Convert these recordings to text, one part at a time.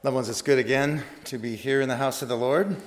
Loved ones, it's good again to be here in the house of the Lord,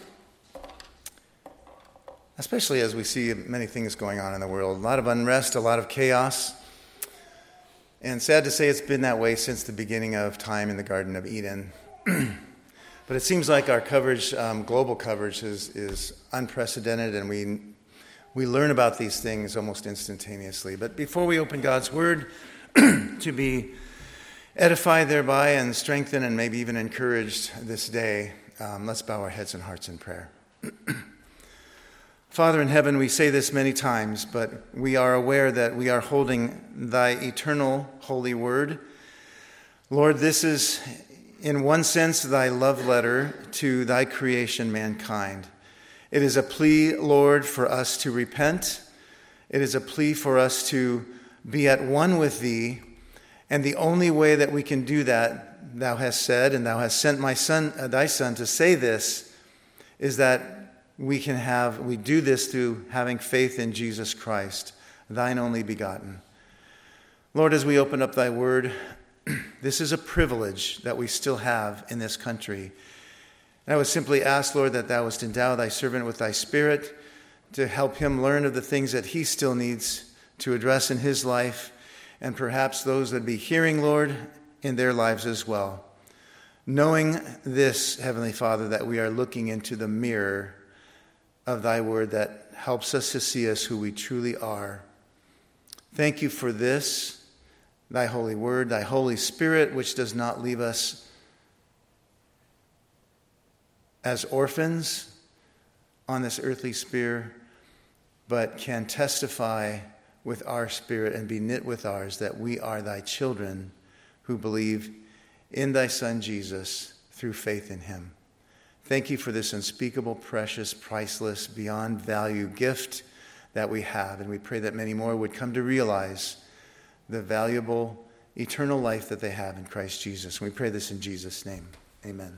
especially as we see many things going on in the world. A lot of unrest, a lot of chaos, and sad to say it's been that way since the beginning of time in the Garden of Eden. But it seems like our coverage, global coverage, is unprecedented, and we learn about these things almost instantaneously. But before we open God's Word to be edified thereby and strengthened and maybe even encouraged this day, let's bow our heads and hearts in prayer. Father in heaven, we say this many times, but we are aware that we are holding thy eternal holy word. Lord, this is in one sense thy love letter to thy creation, mankind. It is a plea, Lord, for us to repent. It is a plea for us to be at one with thee. And the only way that we can do that, thou hast said, and thou hast sent my son, thy son to say this, is that we do this through having faith in Jesus Christ, thine only begotten. Lord, as we open up thy word, this is a privilege that we still have in this country. And I would simply ask, Lord, that thou wouldst endow thy servant with thy spirit to help him learn of the things that he still needs to address in his life, and perhaps those that be hearing, Lord, in their lives as well. Knowing this, Heavenly Father, that we are looking into the mirror of thy word that helps us to see us who we truly are. Thank you for this, thy holy word, thy Holy Spirit, which does not leave us as orphans on this earthly sphere, but can testify with our spirit and be knit with ours that we are thy children who believe in thy Son Jesus through faith in him. Thank you for this unspeakable, precious, priceless, beyond value gift that we have. And we pray that many more would come to realize the valuable eternal life that they have in Christ Jesus. And we pray this in Jesus' name. Amen.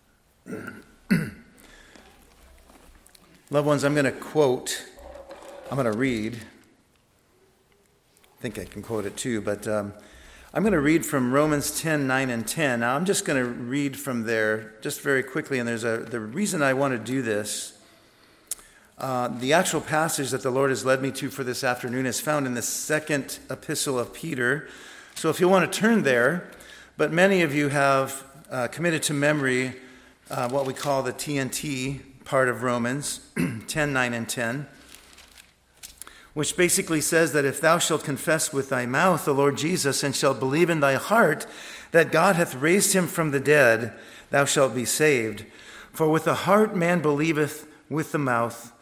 Loved ones, I'm going to read. I think I can quote it too, but I'm going to read from Romans 10, 9, and 10. Now, I'm just going to read from there just very quickly, and the reason I want to do this, the actual passage that the Lord has led me to for this afternoon is found in the second epistle of Peter. So if you want to turn there, but many of you have committed to memory what we call the TNT part of Romans 10, 9, and 10. Which basically says that if thou shalt confess with thy mouth the Lord Jesus, and shalt believe in thy heart that God hath raised him from the dead, thou shalt be saved. For with the heart man believeth with the mouth,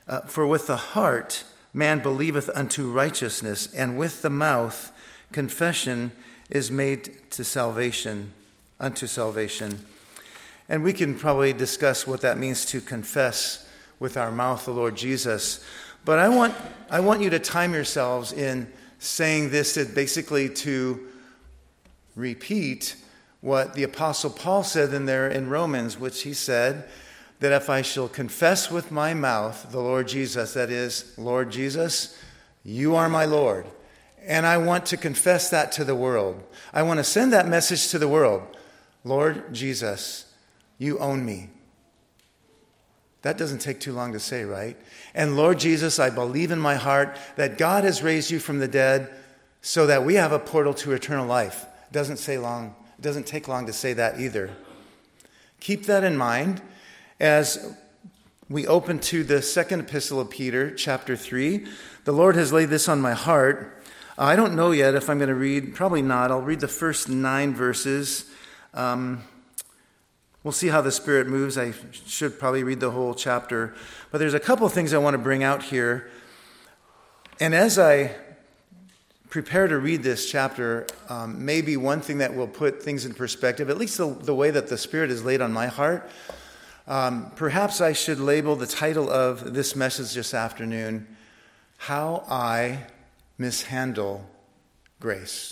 man believeth unto righteousness, and with the mouth confession is made to salvation, unto salvation. And we can probably discuss what that means to confess with our mouth the Lord Jesus. But I want you to time yourselves in saying this basically to repeat what the Apostle Paul said in Romans, which he said that if I shall confess with my mouth the Lord Jesus, that is, Lord Jesus, you are my Lord. And I want to confess that to the world. I want to send that message to the world. Lord Jesus, you own me. That doesn't take too long to say, right? And Lord Jesus, I believe in my heart that God has raised you from the dead so that we have a portal to eternal life. It doesn't take long to say that either. Keep that in mind as we open to the second epistle of Peter, chapter 3. The Lord has laid this on my heart. I don't know yet if I'm going to read, probably not. I'll read the first 9 verses. We'll see how the Spirit moves. I should probably read the whole chapter. But there's a couple of things I want to bring out here. And as I prepare to read this chapter, maybe one thing that will put things in perspective, at least the way that the Spirit is laid on my heart, perhaps I should label the title of this message this afternoon, How I Mishandle Grace.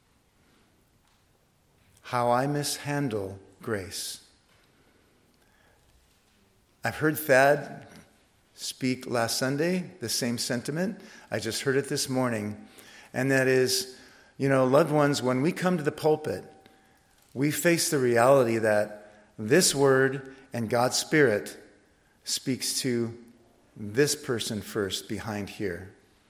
How I Mishandle Grace. I've heard Thad speak last Sunday, the same sentiment. I just heard it this morning. And that is, loved ones, when we come to the pulpit, we face the reality that this word and God's Spirit speaks to this person first behind here.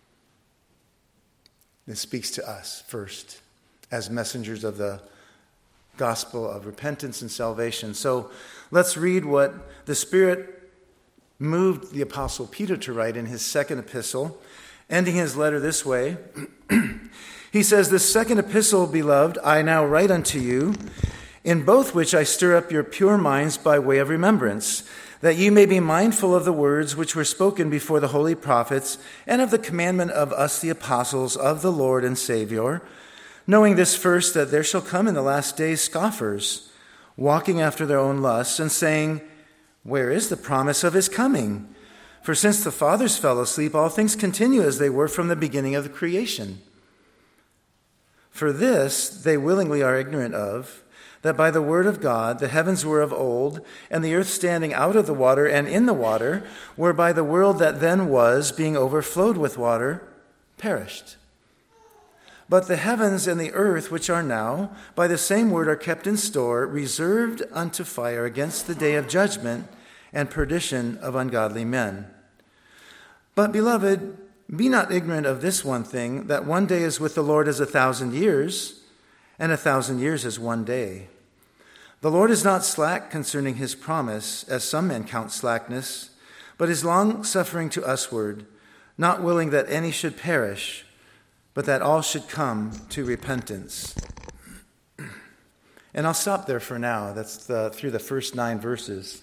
It speaks to us first as messengers of the gospel of repentance and salvation. So let's read what the Spirit moved the Apostle Peter to write in his second epistle, ending his letter this way. He says, "This second epistle, beloved, I now write unto you, in both which I stir up your pure minds by way of remembrance, that ye may be mindful of the words which were spoken before the holy prophets, and of the commandment of us the apostles of the Lord and Savior, knowing this first, that there shall come in the last days scoffers, walking after their own lusts, and saying, Where is the promise of his coming? For since the fathers fell asleep, all things continue as they were from the beginning of the creation. For this they willingly are ignorant of, that by the word of God the heavens were of old, and the earth standing out of the water and in the water, whereby the world that then was, being overflowed with water, perished. But the heavens and the earth, which are now, by the same word are kept in store, reserved unto fire against the day of judgment and perdition of ungodly men. But, beloved, be not ignorant of this one thing, that one day is with the Lord as 1,000 years, and 1,000 years as one day. The Lord is not slack concerning his promise, as some men count slackness, but is long-suffering to usward, not willing that any should perish, but that all should come to repentance." And I'll stop there for now. That's through the first 9 verses.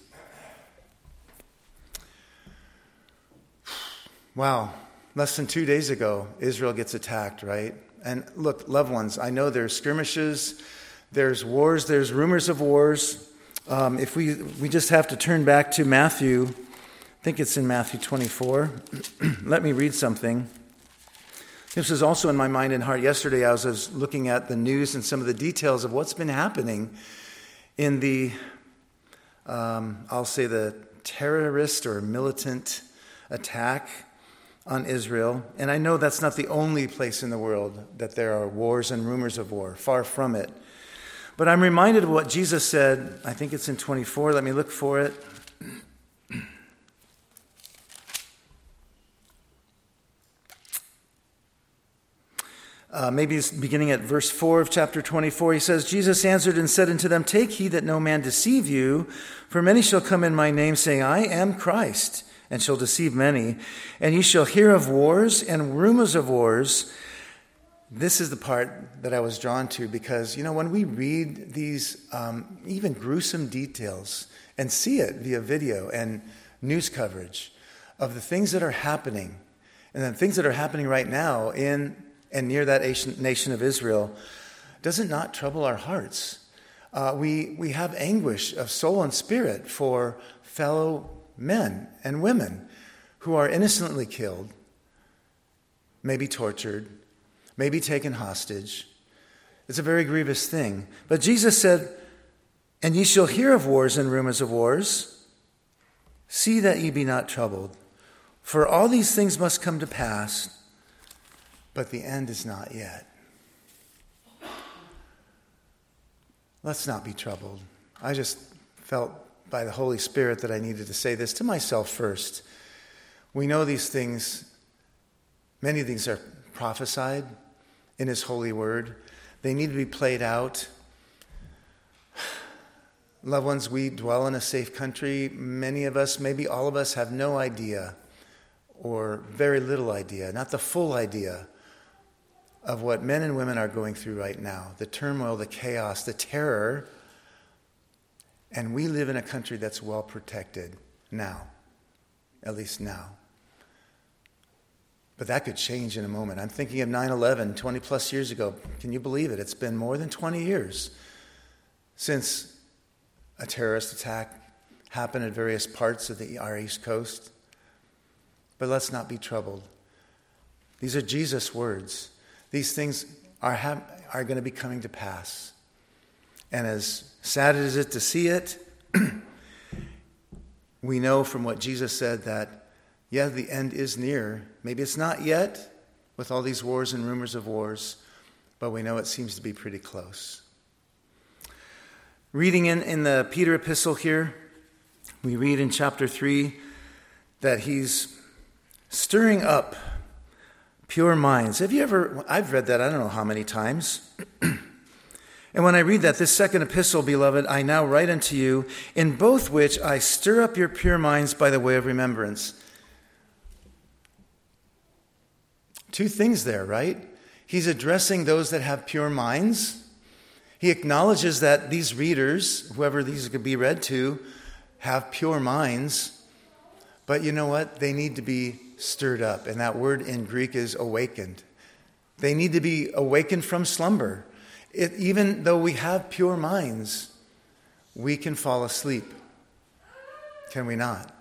Wow. Less than 2 days ago, Israel gets attacked, right? And look, loved ones, I know there's skirmishes, there's wars, there's rumors of wars. If we just have to turn back to Matthew, I think it's in Matthew 24. Let me read something. This was also in my mind and heart yesterday. I was looking at the news and some of the details of what's been happening in the, I'll say the terrorist or militant attack on Israel. And I know that's not the only place in the world that there are wars and rumors of war. Far from it. But I'm reminded of what Jesus said. I think it's in 24. Let me look for it. Maybe it's beginning at verse 4 of chapter 24. He says, "Jesus answered and said unto them, Take heed that no man deceive you, for many shall come in my name, saying, I am Christ, and shall deceive many. And ye shall hear of wars and rumors of wars." This is the part that I was drawn to because, when we read these even gruesome details and see it via video and news coverage of the things that are happening, and the things that are happening right now in and near that nation of Israel, does it not trouble our hearts? We have anguish of soul and spirit for fellow men and women who are innocently killed, maybe tortured, maybe taken hostage. It's a very grievous thing. But Jesus said, "And ye shall hear of wars and rumors of wars. See that ye be not troubled. For all these things must come to pass, but the end is not yet." Let's not be troubled. I just felt by the Holy Spirit that I needed to say this to myself first. We know these things, many things are prophesied in his holy word. They need to be played out. Loved ones, we dwell in a safe country. Many of us, maybe all of us, have no idea or very little idea, not the full idea of what men and women are going through right now, the turmoil, the chaos, the terror. And we live in a country that's well protected now, at least now. But that could change in a moment. I'm thinking of 9/11, 20 plus years ago. Can you believe it? It's been more than 20 years since a terrorist attack happened at various parts of our East Coast. But let's not be troubled. These are Jesus' words. These things are going to be coming to pass. And as sad as it is to see it, we know from what Jesus said that, yeah, the end is near. Maybe it's not yet with all these wars and rumors of wars, but we know it seems to be pretty close. Reading in the Peter epistle here, we read in chapter 3 that he's stirring up pure minds. I've read that I don't know how many times. And when I read that, this second epistle, beloved, I now write unto you, in both which I stir up your pure minds by the way of remembrance. Two things there, right? He's addressing those that have pure minds. He acknowledges that these readers, whoever these could be read to, have pure minds. But you know what? They need to be stirred up. And that word in Greek is awakened. They need to be awakened from slumber. Even though we have pure minds, we can fall asleep. Can we not?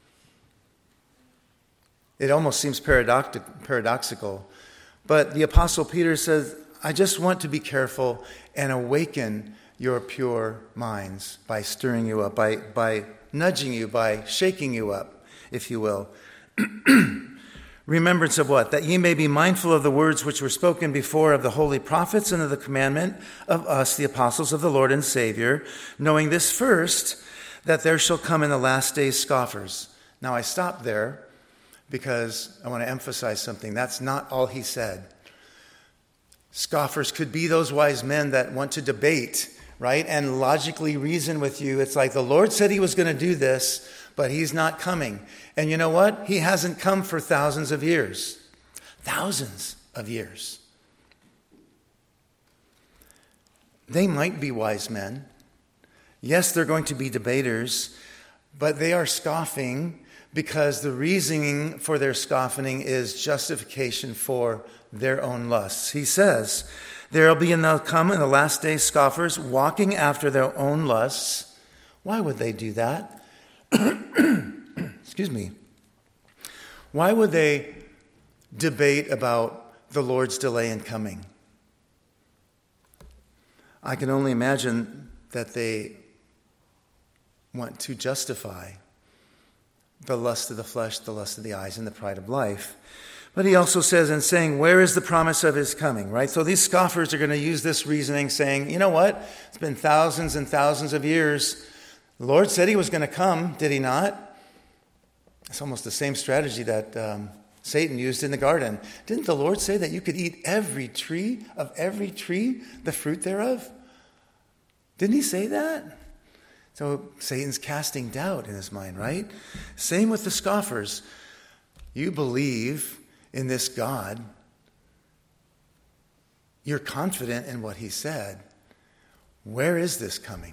It almost seems paradoxical. But the Apostle Peter says, I just want to be careful and awaken your pure minds by stirring you up, by nudging you, by shaking you up, if you will. Remembrance of what? That ye may be mindful of the words which were spoken before of the holy prophets and of the commandment of us, the apostles of the Lord and Savior, knowing this first, that there shall come in the last days scoffers. Now I stop there because I want to emphasize something. That's not all he said. Scoffers could be those wise men that want to debate, right, and logically reason with you. It's like the Lord said he was going to do this, but he's not coming. And you know what? He hasn't come for thousands of years. Thousands of years. They might be wise men. Yes, they're going to be debaters, but they are scoffing because the reasoning for their scoffing is justification for their own lusts. He says, there will come in the last days scoffers walking after their own lusts. Why would they do that? Excuse me. Why would they debate about the Lord's delay in coming? I can only imagine that they want to justify the lust of the flesh, the lust of the eyes, and the pride of life. But he also says in saying, where is the promise of his coming, right? So these scoffers are going to use this reasoning saying, you know what? It's been thousands and thousands of years. The Lord said he was going to come, did he not? It's almost the same strategy that Satan used in the garden. Didn't the Lord say that you could eat every tree, the fruit thereof? Didn't he say that? So Satan's casting doubt in his mind, right? Same with the scoffers. You believe in this God. You're confident in what he said. Where is this coming?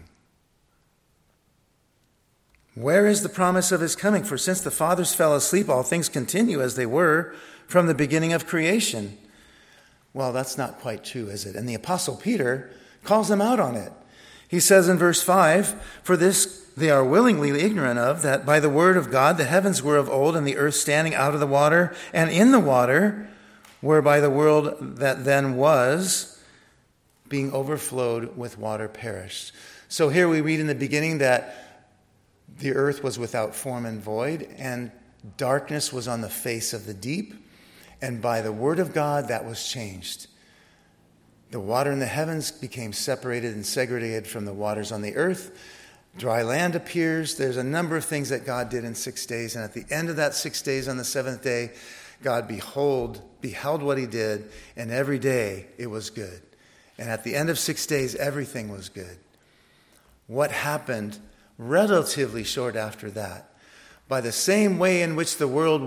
Where is the promise of his coming? For since the fathers fell asleep, all things continue as they were from the beginning of creation. Well, that's not quite true, is it? And the Apostle Peter calls them out on it. He says in verse 5, for this they are willingly ignorant of, that by the word of God the heavens were of old, and the earth standing out of the water and in the water, whereby the world that then was, being overflowed with water, perished. So here we read in the beginning that the earth was without form and void, and darkness was on the face of the deep. And by the word of God, that was changed. The water in the heavens became separated and segregated from the waters on the earth. Dry land appears. There's a number of things that God did in 6 days. And at the end of that 6 days, on the seventh day, God beheld what he did, and every day it was good. And at the end of 6 days, everything was good. What happened relatively short after that? By the same way in which the world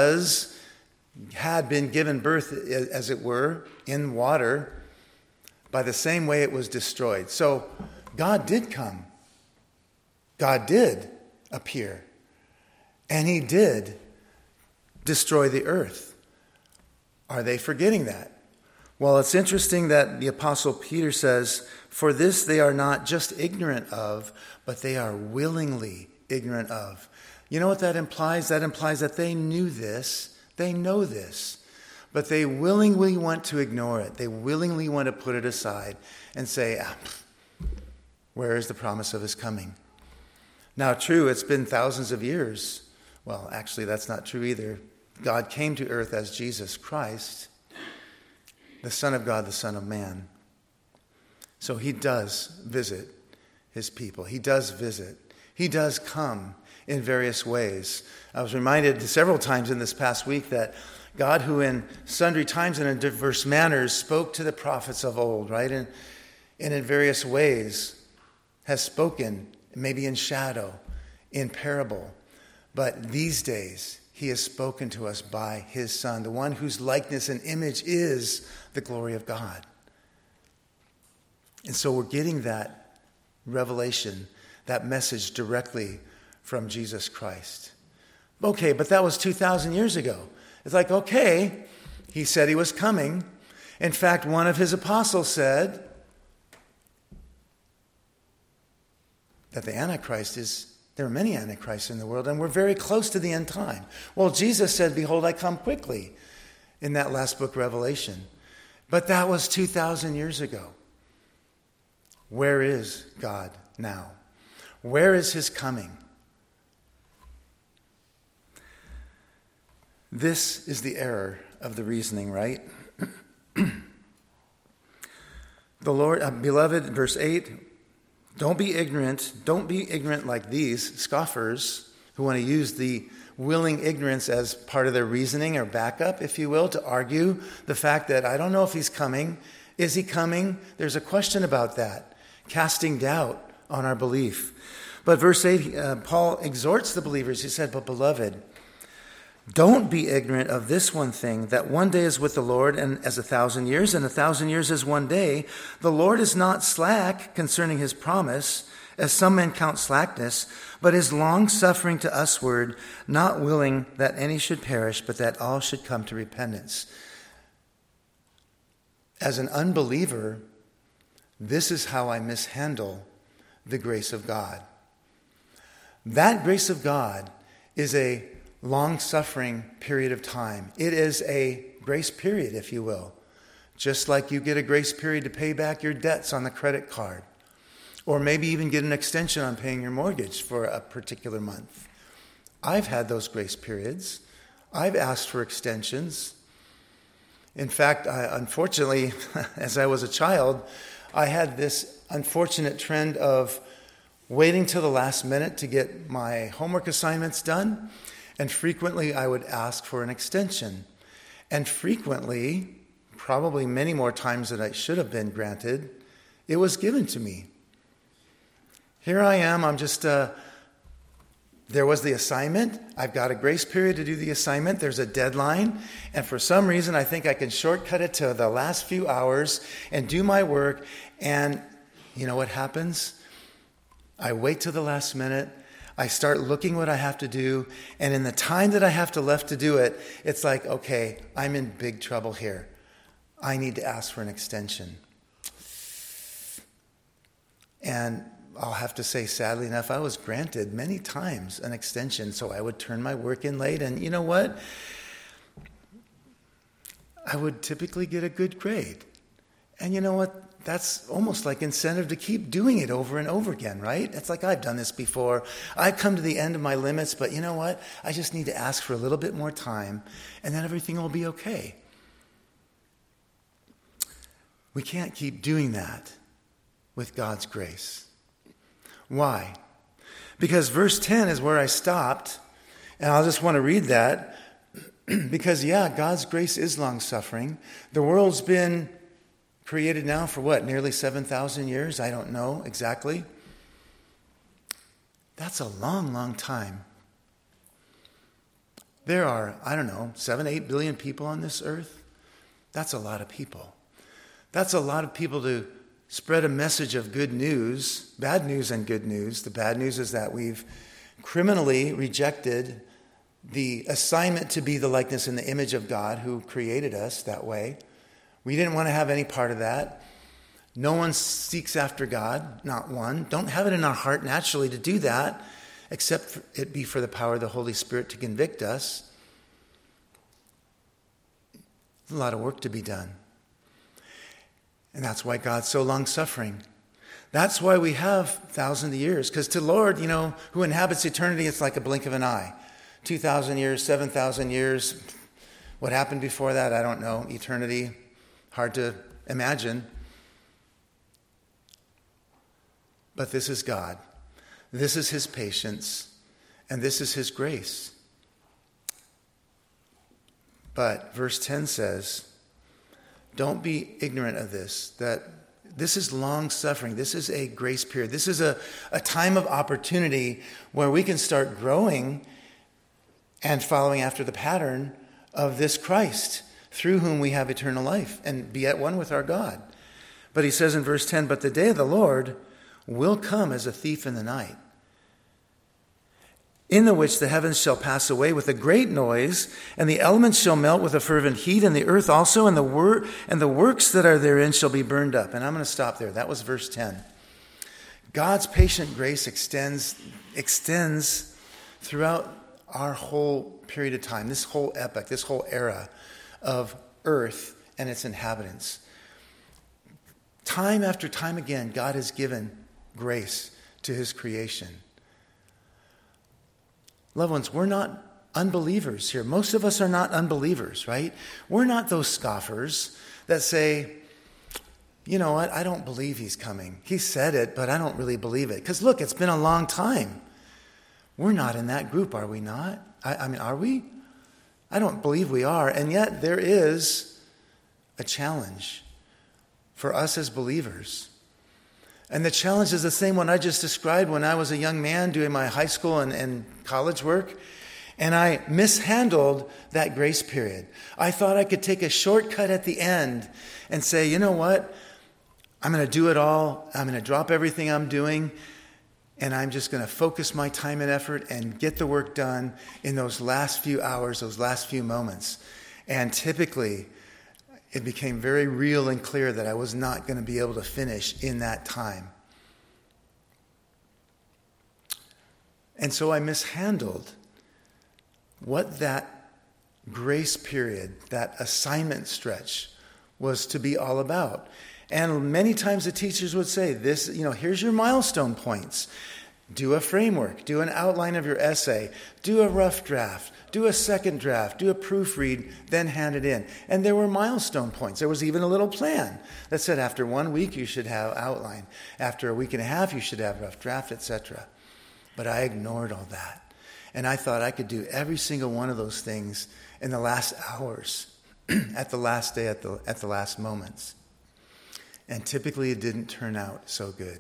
had been given birth, as it were, in water, by the same way it was destroyed. So God did come. God did appear. And he did destroy the earth. Are they forgetting that? Well, it's interesting that the Apostle Peter says, for this they are not just ignorant of, but they are willingly ignorant of. You know what that implies? That implies that they knew this, they know this, but they willingly want to ignore it. They willingly want to put it aside and say, where is the promise of his coming? Now, true, it's been thousands of years. Well, actually, that's not true either. God came to earth as Jesus Christ, the Son of God, the Son of Man. So he does visit his people. He does visit. He does come in various ways. I was reminded several times in this past week that God, who in sundry times and in diverse manners spoke to the prophets of old, right? And in various ways has spoken, maybe in shadow, in parable. But these days, he has spoken to us by his Son, the one whose likeness and image is the glory of God. And so we're getting that revelation, that message directly from Jesus Christ. Okay, but that was 2,000 years ago. It's like, okay, he said he was coming. In fact, one of his apostles said that the Antichrist there are many Antichrists in the world, and we're very close to the end time. Well, Jesus said, behold, I come quickly in that last book, Revelation. But that was 2,000 years ago. Where is God now? Where is his coming? This is the error of the reasoning, right? The Lord, beloved, verse 8, don't be ignorant like these scoffers who want to use the willing ignorance as part of their reasoning or backup, if you will, to argue the fact that I don't know if he's coming. Is he coming? There's a question about that, casting doubt on our belief. But verse 8, Paul exhorts the believers. He said, but beloved, don't be ignorant of this one thing, that one day is with the Lord and as 1,000 years, and 1,000 years as one day. The Lord is not slack concerning his promise, as some men count slackness, but is long-suffering to usward, not willing that any should perish, but that all should come to repentance. As an unbeliever, this is how I mishandle the grace of God. That grace of God is a long-suffering period of time. It is a grace period, if you will. Just like you get a grace period to pay back your debts on the credit card. Or maybe even get an extension on paying your mortgage for a particular month. I've had those grace periods. I've asked for extensions. In fact, unfortunately, as I was a child, I had this unfortunate trend of waiting till the last minute to get my homework assignments done. And frequently I would ask for an extension. And frequently, probably many more times than I should have been granted, it was given to me. Here I am, I'm just, there was the assignment. I've got a grace period to do the assignment. There's a deadline. And for some reason, I think I can shortcut it to the last few hours and do my work. And you know what happens? I wait till the last minute. I start looking what I have to do, and in the time that I have left to do it, it's like, okay, I'm in big trouble here. I need to ask for an extension. And I'll have to say, sadly enough, I was granted many times an extension, so I would turn my work in late, and you know what? I would typically get a good grade. And you know what? That's almost like incentive to keep doing it over and over again, right? It's like, I've done this before. I've come to the end of my limits, but you know what? I just need to ask for a little bit more time, and then everything will be okay. We can't keep doing that with God's grace. Why? Because verse 10 is where I stopped, and I'll just want to read that, because God's grace is long-suffering. The world's been created now for what, nearly 7,000 years? I don't know exactly. That's a long, long time. There are, 7-8 billion people on this earth. That's a lot of people. That's a lot of people to spread a message of good news, bad news and good news. The bad news is that we've criminally rejected the assignment to be the likeness and the image of God who created us that way. We didn't want to have any part of that. No one seeks after God, not one. Don't have it in our heart naturally to do that, except it be for the power of the Holy Spirit to convict us. There's a lot of work to be done. And that's why God's so long-suffering. That's why we have thousands of years. Because to the Lord, who inhabits eternity, it's like a blink of an eye. 2,000 years, 7,000 years. What happened before that, I don't know. Eternity. Hard to imagine. But this is God. This is his patience, and this is his grace. But verse 10 says, don't be ignorant of this, that this is long suffering. This is a grace period. This is a time of opportunity where we can start growing and following after the pattern of this Christ, through whom we have eternal life and be at one with our God. But he says in verse 10, but the day of the Lord will come as a thief in the night, in the which the heavens shall pass away with a great noise, and the elements shall melt with a fervent heat, and the earth also, and the works that are therein shall be burned up. And I'm going to stop there. That was verse 10. God's patient grace extends throughout our whole period of time, this whole epoch, this whole era of earth and its inhabitants. Time after time again, God has given grace to his creation. Loved ones, we're not unbelievers here. Most of us are not unbelievers, right? We're not those scoffers that say, you know what, I don't believe he's coming. He said it, but I don't really believe it. Because look, it's been a long time. We're not in that group, are we not? I mean, are we? I don't believe we are. And yet there is a challenge for us as believers. And the challenge is the same one I just described when I was a young man doing my high school and college work. And I mishandled that grace period. I thought I could take a shortcut at the end and say, you know what? I'm going to do it all. I'm going to drop everything I'm doing. And I'm just going to focus my time and effort and get the work done in those last few hours, those last few moments. And typically, it became very real and clear that I was not going to be able to finish in that time. And so I mishandled what that grace period, that assignment stretch, was to be all about. And many times the teachers would say, this, here's your milestone points. Do a framework, do an outline of your essay, do a rough draft, do a second draft, do a proofread, then hand it in. And there were milestone points. There was even a little plan that said after 1 week you should have outline. After a week and a half you should have rough draft, etc. But I ignored all that. And I thought I could do every single one of those things in the last hours, at the last day, at the last moments. And typically it didn't turn out so good.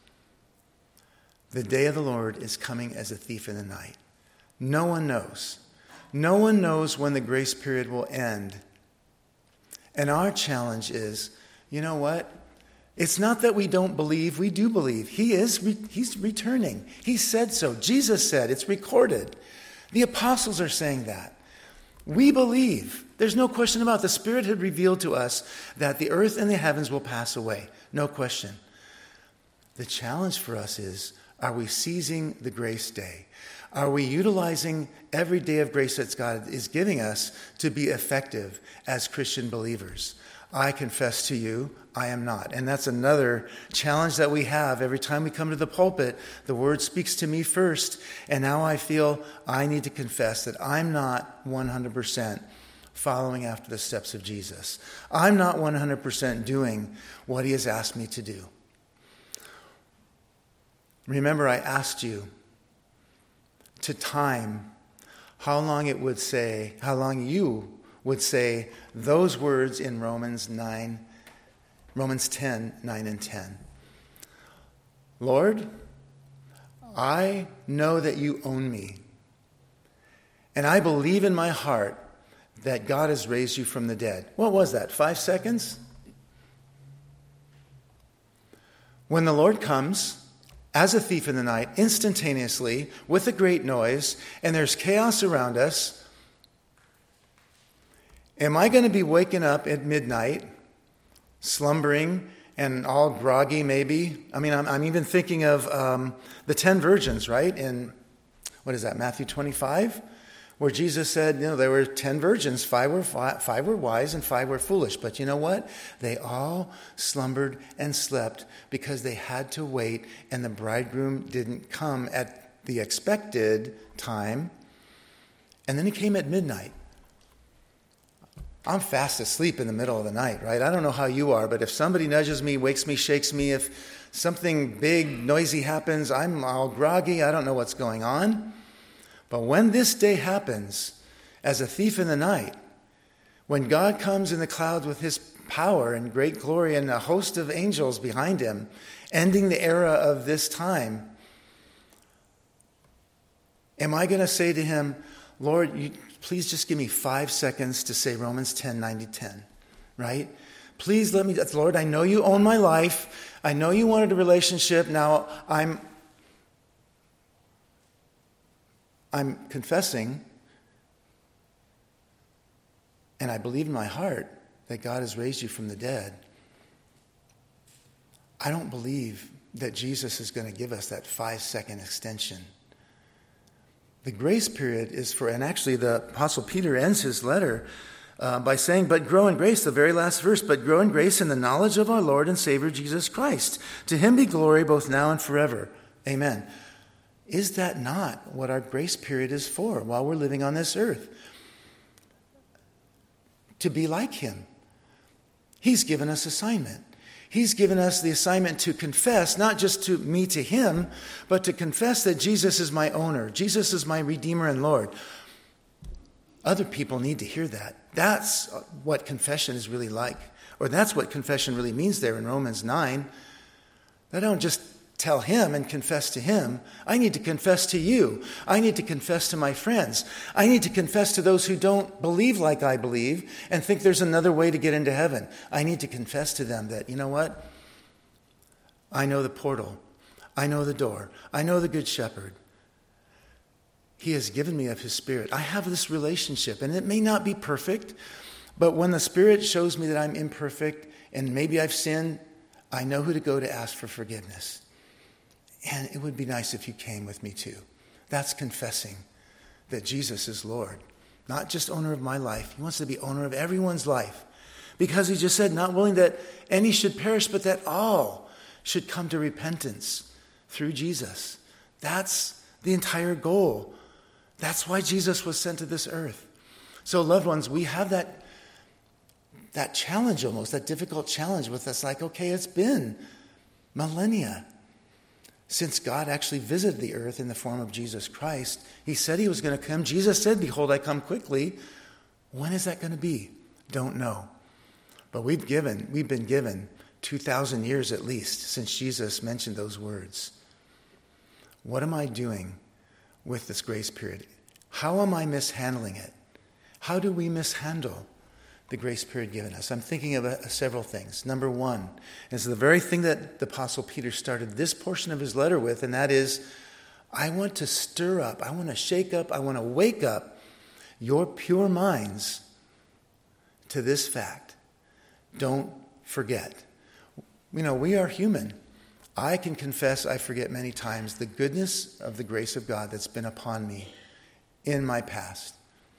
The day of the Lord is coming as a thief in the night. No one knows. No one knows when the grace period will end. And our challenge is, you know what? It's not that we don't believe. We do believe. He's returning. He said so. Jesus said, it's recorded. The apostles are saying that. We believe. There's no question about it. The Spirit had revealed to us that the earth and the heavens will pass away. No question. The challenge for us is, are we seizing the grace day? Are we utilizing every day of grace that God is giving us to be effective as Christian believers? I confess to you, I am not. And that's another challenge that we have. Every time we come to the pulpit, the word speaks to me first. And now I feel I need to confess that I'm not 100% following after the steps of Jesus. I'm not 100% doing what he has asked me to do. Remember, I asked you to time how long you would say those words in Romans 10, 9 and 10. Lord, I know that you own me. And I believe in my heart that God has raised you from the dead. What was that, 5 seconds? When the Lord comes as a thief in the night, instantaneously, with a great noise, and there's chaos around us, am I going to be waking up at midnight, slumbering, and all groggy maybe? I mean, I'm even thinking of the 10 virgins, right? In, Matthew 25? Where Jesus said, there were 10 virgins, 5 were wise and 5 were foolish. But you know what? They all slumbered and slept because they had to wait, and the bridegroom didn't come at the expected time. And then he came at midnight. I'm fast asleep in the middle of the night, right? I don't know how you are, but if somebody nudges me, wakes me, shakes me, if something big, noisy happens, I'm all groggy. I don't know what's going on. But when this day happens, as a thief in the night, when God comes in the clouds with his power and great glory and a host of angels behind him, ending the era of this time, am I going to say to him, Lord, please just give me 5 seconds to say Romans 10:9-10, right? Please let me, Lord, I know you own my life. I know you wanted a relationship. Now I'm confessing, and I believe in my heart that God has raised you from the dead. I don't believe that Jesus is going to give us that 5-second extension. The grace period is for, and actually the Apostle Peter ends his letter by saying, but grow in grace, the very last verse, but grow in grace in the knowledge of our Lord and Savior Jesus Christ. To him be glory both now and forever. Amen. Is that not what our grace period is for while we're living on this earth? To be like him. He's given us assignment. He's given us the assignment to confess, not just to me to him, but to confess that Jesus is my owner. Jesus is my Redeemer and Lord. Other people need to hear that. That's what confession is really like. Or that's what confession really means there in Romans 9. I don't just tell him and confess to him. I need to confess to you. I need to confess to my friends. I need to confess to those who don't believe like I believe and think there's another way to get into heaven. I need to confess to them that, you know what? I know the portal. I know the door. I know the good shepherd. He has given me of his Spirit. I have this relationship, and it may not be perfect, but when the Spirit shows me that I'm imperfect and maybe I've sinned, I know who to go to ask for forgiveness. And it would be nice if you came with me too. That's confessing that Jesus is Lord. Not just owner of my life. He wants to be owner of everyone's life. Because he just said, not willing that any should perish, but that all should come to repentance through Jesus. That's the entire goal. That's why Jesus was sent to this earth. So loved ones, we have that challenge almost, that difficult challenge with us. Like, okay, it's been millennia since God actually visited the earth in the form of Jesus Christ. He said he was going to come. Jesus said, behold, I come quickly. When is that going to be? Don't know. But we've been given 2,000 years at least since Jesus mentioned those words. What am I doing with this grace period? How am I mishandling it? How do we mishandle the grace period given us? I'm thinking of several things. Number one is the very thing that the Apostle Peter started this portion of his letter with, and that is, I want to stir up, I want to shake up, I want to wake up your pure minds to this fact. Don't forget. You know, we are human. I can confess I forget many times the goodness of the grace of God that's been upon me in my past.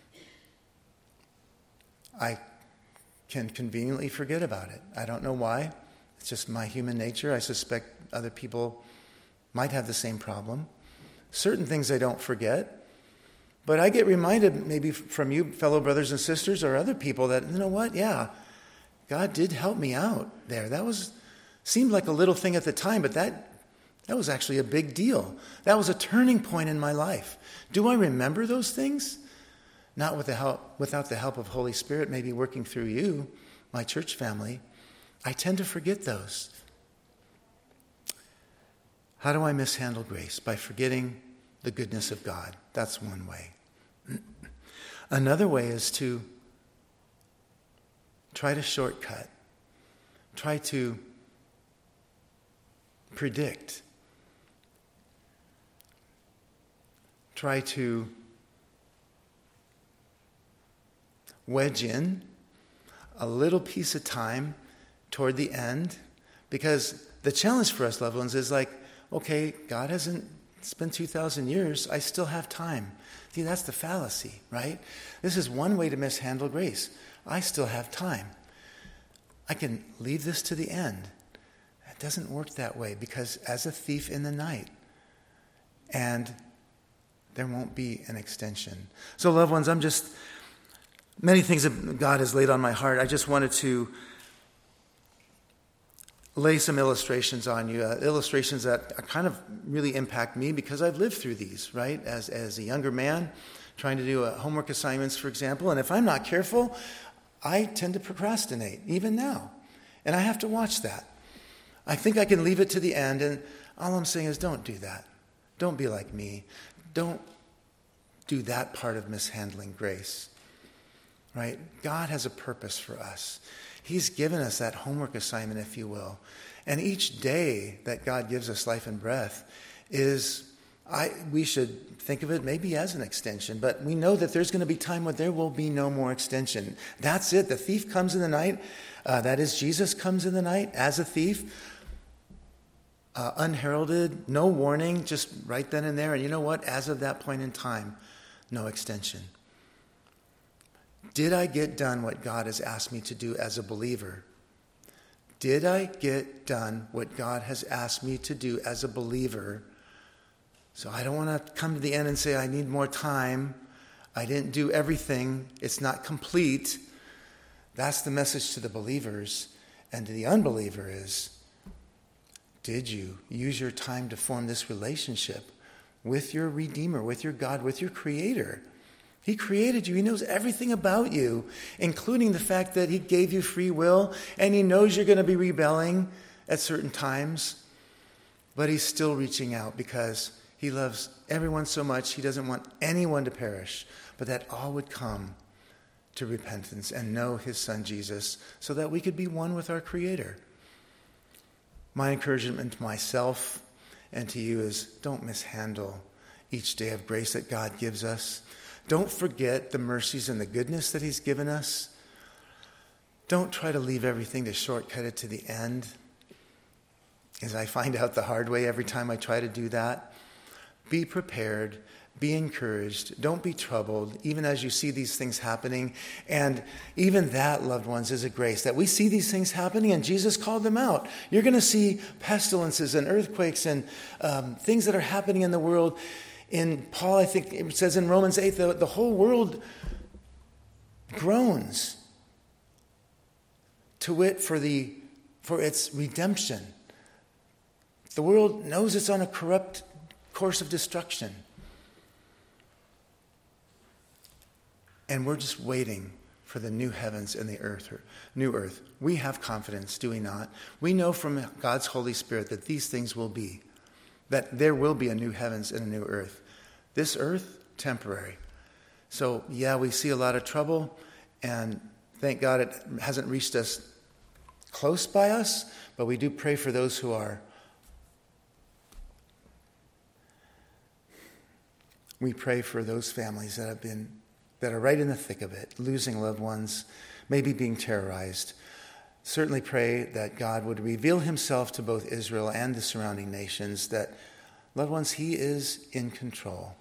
I can conveniently forget about it. I don't know why. It's just my human nature. I suspect other people might have the same problem. Certain things I don't forget. But I get reminded maybe from you, fellow brothers and sisters, or other people that, you know what? Yeah, God did help me out there. Seemed like a little thing at the time, but that was actually a big deal. That was a turning point in my life. Do I remember those things? Not without the help of Holy Spirit, maybe working through you, my church family. I tend to forget those. How do I mishandle grace? By forgetting the goodness of God. That's one way. Another way is to try to shortcut. Try to predict. Try to wedge in a little piece of time toward the end, because the challenge for us, loved ones, is like, okay, God hasn't, it's been 2,000 years, I still have time. See, that's the fallacy, right? This is one way to mishandle grace. I still have time. I can leave this to the end. It doesn't work that way, because as a thief in the night, and there won't be an extension. So, loved ones, I'm just Many things that God has laid on my heart. I just wanted to lay some illustrations on you, illustrations that kind of really impact me because I've lived through these, right? As a younger man, trying to do homework assignments, for example, and if I'm not careful, I tend to procrastinate, even now. And I have to watch that. I think I can leave it to the end, and all I'm saying is don't do that. Don't be like me. Don't do that part of mishandling grace. Right? God has a purpose for us. He's given us that homework assignment, if you will. And each day that God gives us life and breath we should think of it maybe as an extension, but we know that there's going to be time when there will be no more extension. That's it. The thief comes in the night. That is, Jesus comes in the night as a thief, unheralded, no warning, just right then and there. And you know what? As of that point in time, no extension. Did I get done what God has asked me to do as a believer? Did I get done what God has asked me to do as a believer? So I don't want to come to the end and say, I need more time. I didn't do everything. It's not complete. That's the message to the believers. And to the unbeliever is, did you use your time to form this relationship with your Redeemer, with your God, with your Creator? He created you. He knows everything about you, including the fact that he gave you free will, and he knows you're going to be rebelling at certain times, but he's still reaching out because he loves everyone so much. He doesn't want anyone to perish, but that all would come to repentance and know his Son Jesus so that we could be one with our Creator. My encouragement to myself and to you is don't mishandle each day of grace that God gives us. Don't forget the mercies and the goodness that he's given us. Don't try to leave everything to shortcut it to the end, as I find out the hard way every time I try to do that. Be prepared. Be encouraged. Don't be troubled, even as you see these things happening. And even that, loved ones, is a grace, that we see these things happening and Jesus called them out. You're going to see pestilences and earthquakes and things that are happening in the world. In Paul, I think it says in Romans 8, the whole world groans, to wit, for its redemption. The world knows it's on a corrupt course of destruction. And we're just waiting for the new heavens and the new earth. We have confidence, do we not? We know from God's Holy Spirit that these things will be, that there will be a new heavens and a new earth. This earth, temporary. So, yeah, we see a lot of trouble, and thank God it hasn't reached us close by us, but we do pray for those who are. We pray for those families that are right in the thick of it, losing loved ones, maybe being terrorized. Certainly pray that God would reveal himself to both Israel and the surrounding nations, that, loved ones, he is in control.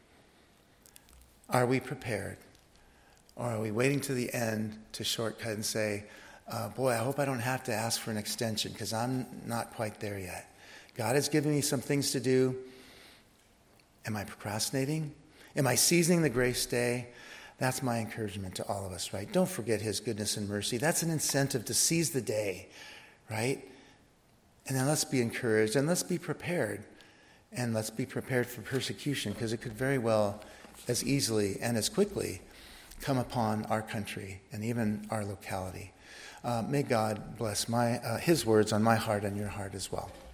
Are we prepared? Or are we waiting to the end to shortcut and say, boy, I hope I don't have to ask for an extension because I'm not quite there yet. God has given me some things to do. Am I procrastinating? Am I seizing the grace day? That's my encouragement to all of us, right? Don't forget his goodness and mercy. That's an incentive to seize the day, right? And then let's be encouraged and let's be prepared. And let's be prepared for persecution because it could very well, as easily and as quickly, come upon our country and even our locality. May God bless his words on my heart and your heart as well.